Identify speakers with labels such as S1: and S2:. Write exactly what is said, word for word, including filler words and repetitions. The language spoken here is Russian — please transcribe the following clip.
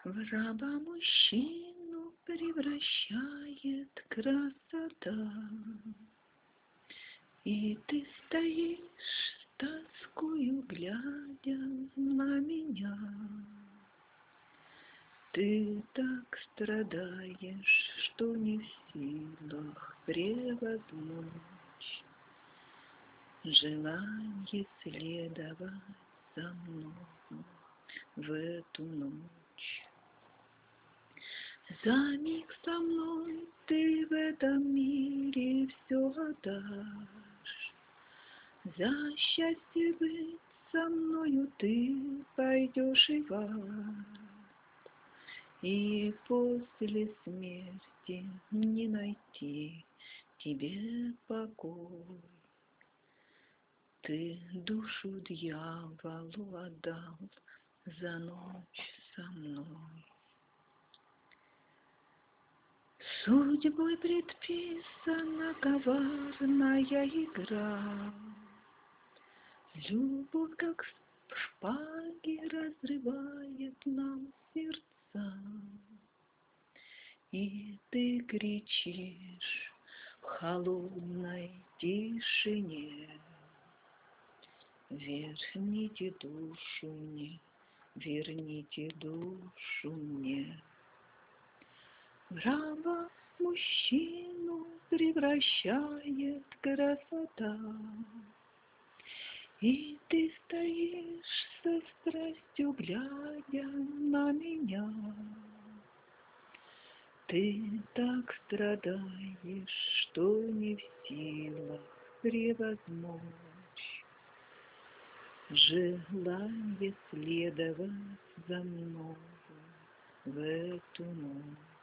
S1: В раба мужчину превращает красота. И ты стоишь с тоскою, глядя на меня. Ты так страдаешь, что не в силах превозмочь желание следовать за мною в эту ночь. За миг со мной ты в этом мире все отдашь. За счастье быть со мною ты пойдешь и в ад. И после смерти не найти тебе покой. Ты душу дьяволу отдал за ночь со мной. Судьбой предписана коварная игра. Любовь, как шпаги, разрывает нам сердца. И ты кричишь в холодной тишине: верните душу мне, верните душу мне. В раба мужчину превращает красота. И ты стоишь со страстью, глядя на меня. Ты так страдаешь, что не в силах превозмочь желание следовать за мною в эту ночь.